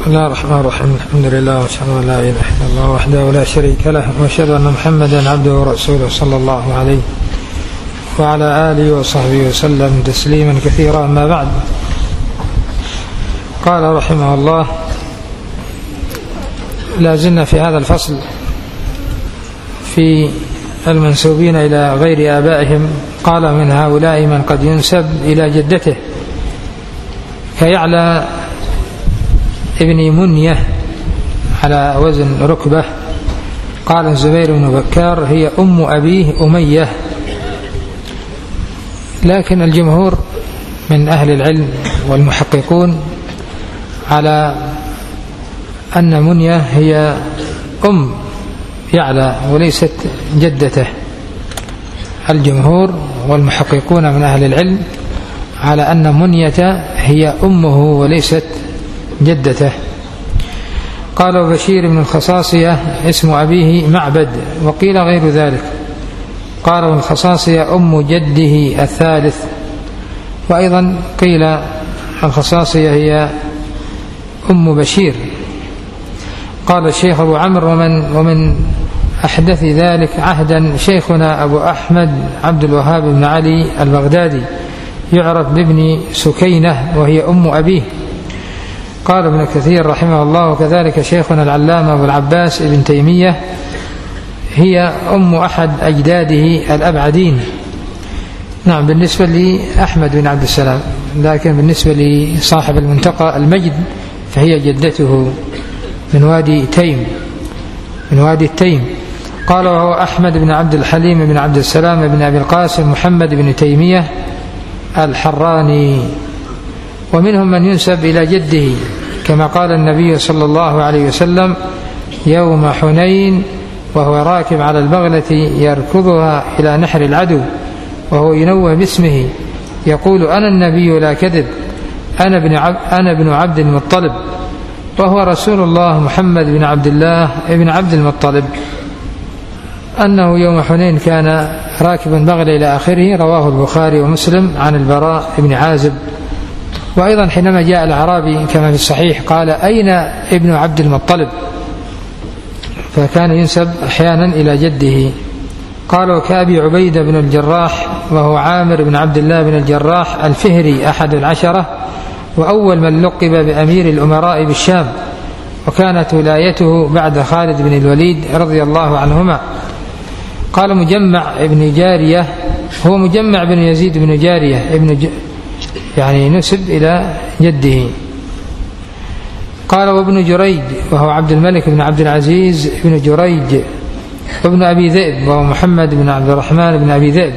بسم الله الرحمن الرحيم. الحمد لله وأشهد أن لا إله إلا الله وحده لا شريك له، وأشهد أن محمدا عبده ورسوله صلى الله عليه وعلى آله وصحبه وسلم تسليما كثيرا. أما بعد، قال رحمه الله: لا زلنا في هذا الفصل في المنسوبين إلى غير آبائهم. قال: من هؤلاء من قد ينسب إلى جدته كيعلى ابن منية على وزن ركبة. قال الزبير بن بكار: هي أم أبيه أمية. لكن الجمهور من أهل العلم والمحققون على أن منية هي أم يعلى وليست جدته. الجمهور والمحققون من أهل العلم على أن منية هي أمه وليست جدته. قال بشير بن الخصاصية اسم أبيه معبد، وقيل غير ذلك. قال الخصاصية أم جده الثالث، وأيضا قيل الخصاصية هي أم بشير. قال الشيخ أبو عمرو: ومن أحدث ذلك عهدا شيخنا أبو أحمد عبد الوهاب بن علي البغدادي، يعرف بابن سكينة وهي أم أبيه. قال ابن كثير رحمه الله: وكذلك شيخنا العلامة أبو العباس ابن تيمية، هي أم أحد أجداده الأبعدين. نعم، بالنسبة لأحمد بن عبد السلام، لكن بالنسبة لصاحب المنتقى المجد فهي جدته من وادي التيم. قال: وهو أحمد بن عبد الحليم بن عبد السلام بن أبي القاسم محمد بن تيمية الحراني. ومنهم من ينسب إلى جده، كما قال النبي صلى الله عليه وسلم يوم حنين وهو راكب على البغلة يركضها إلى نحر العدو، وهو ينوه باسمه يقول: أنا النبي لا كذب، أنا ابن عبد المطلب، وهو رسول الله محمد بن عبد الله ابن عبد المطلب. أنه يوم حنين كان راكبا بغلة إلى آخره. رواه البخاري ومسلم عن البراء بن عازب. وأيضا حينما جاء الأعرابي كما في الصحيح قال: أين ابن عبد المطلب؟ فكان ينسب أحيانا إلى جده. قال: وكأبي عبيدة بن الجراح، وهو عامر بن عبد الله بن الجراح الفهري أحد العشرة، وأول من لقب بأمير الأمراء بالشام، وكانت ولايته بعد خالد بن الوليد رضي الله عنهما. قال مجمع ابن جارية، هو مجمع بن يزيد بن جارية يعني نسب إلى جده. قال: وابن جريج، وهو عبد الملك بن عبد العزيز بن جريج، وابن أبي ذئب، وهو محمد بن عبد الرحمن بن أبي ذئب.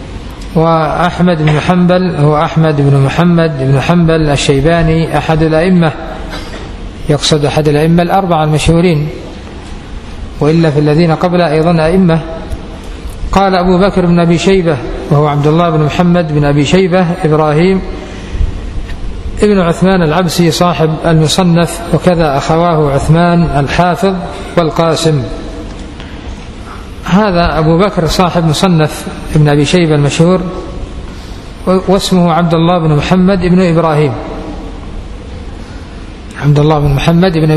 وأحمد بن حنبل، هو أحمد بن محمد بن حنبل الشيباني أحد الأئمة، يقصد أحد الأئمة الأربعة المشهورين، وإلا في الذين قبل أيضا أئمة. قال أبو بكر بن أبي شيبة، وهو عبد الله بن محمد بن أبي شيبة إبراهيم ابن عثمان العبسي صاحب المصنف، وكذا أخواه عثمان الحافظ والقاسم. هذا أبو بكر صاحب مصنف ابن أبي شيبة المشهور، واسمه عبد الله بن محمد بن إبراهيم، عبد الله بن محمد بن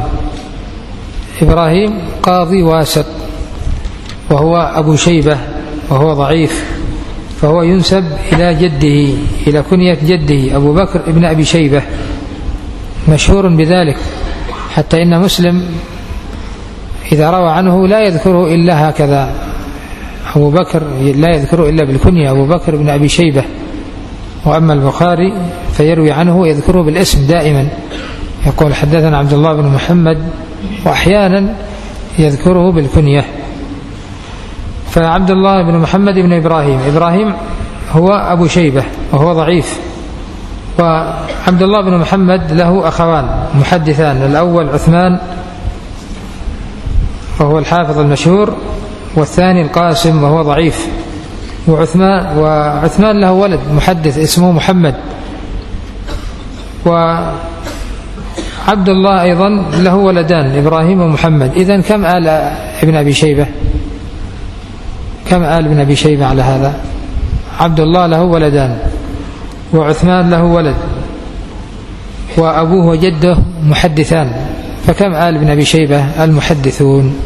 إبراهيم قاضي واسط، وهو أبو شيبة، وهو ضعيف، فهو ينسب إلى جده، إلى كنية جده أبو بكر ابن أبي شيبة، مشهور بذلك، حتى إن مسلم إذا روى عنه لا يذكره إلا هكذا. أبو بكر لا يذكره إلا بالكنية، أبو بكر ابن أبي شيبة. وأما البخاري فيروي عنه ويذكره بالاسم دائما، يقول حدثنا عبد الله بن محمد، وأحيانا يذكره بالكنية. فعبد الله بن محمد بن إبراهيم هو أبو شيبة، وهو ضعيف. وعبد الله بن محمد له أخوان محدثان، الأول عثمان وهو الحافظ المشهور، والثاني القاسم وهو ضعيف. وعثمان له ولد محدث اسمه محمد. وعبد الله أيضا له ولدان إبراهيم ومحمد. إذن كم آل ابن أبي شيبة؟ كم آل ابن أبي شيبة على هذا؟ عبد الله له ولدان، وعثمان له ولد، وأبوه وجده محدثان، فكم آل ابن أبي شيبة المحدثون؟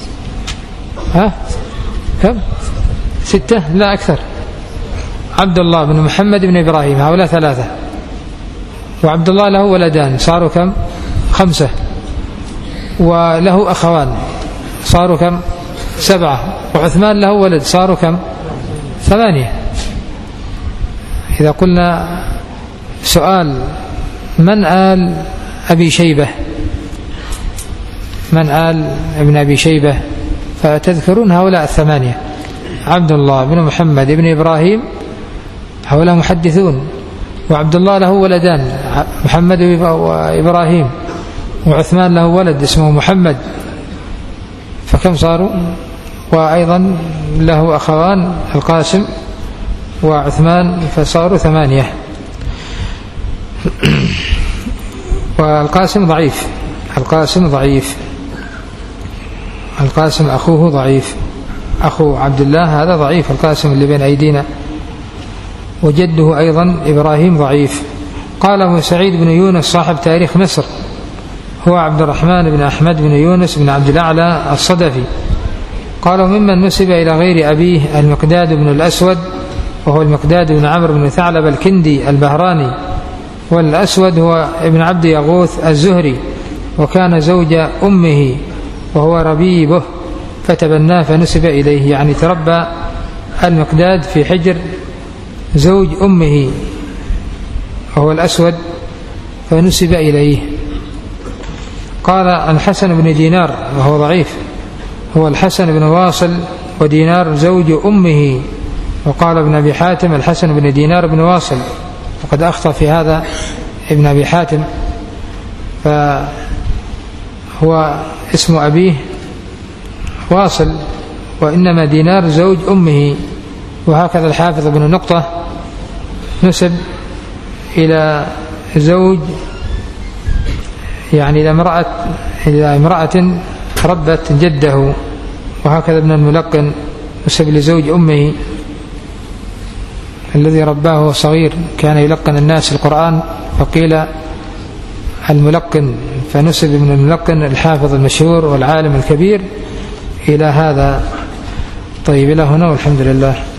كم؟ 6 لا أكثر. عبد الله بن محمد بن إبراهيم، هؤلاء 3، وعبد الله له ولدان صاروا كم؟ 5، وله أخوان صاروا كم؟ 7، وعثمان له ولد صاروا كم؟ 8. إذا قلنا سؤال من آل أبي شيبة، من آل ابن أبي شيبة، فتذكرون هؤلاء 8: عبد الله بن محمد بن إبراهيم، هؤلاء محدثون، وعبد الله له ولدان محمد وإبراهيم، وعثمان له ولد اسمه محمد، فكم صاروا؟ وأيضا له أخوان القاسم وعثمان، فصاروا 8. والقاسم ضعيف، القاسم أخوه ضعيف، أخو عبد الله هذا ضعيف، القاسم اللي بين أيدينا، وجده أيضا إبراهيم ضعيف. قال أبو سعيد بن يونس صاحب تاريخ مصر، هو عبد الرحمن بن أحمد بن يونس بن عبد الأعلى الصدفي، قالوا ممن نسب إلى غير أبيه المقداد بن الأسود، وهو المقداد بن عمرو بن ثعلب الكندي البهراني، والأسود هو ابن عبد يغوث الزهري، وكان زوج أمه وهو ربيبه فتبناه فنسب إليه، يعني تربى المقداد في حجر زوج أمه وهو الأسود فنسب إليه. قال الحسن بن دينار وهو ضعيف، هو الحسن بن واصل ودينار زوج أمه، وقال ابن أبي حاتم الحسن بن دينار بن واصل، وقد أخطأ في هذا ابن أبي حاتم، فهو اسم أبيه واصل، وإنما دينار زوج أمه. وهكذا الحافظ بن نقطة نسب إلى زوج، يعني إلى امرأة ربت جده. وهكذا ابن الملقن نسب لزوج أمه الذي رباه صغير، كان يلقن الناس القرآن فقيل الملقن، فنسب ابن الملقن الحافظ المشهور والعالم الكبير إلى هذا. طيب، إلى هنا والحمد لله.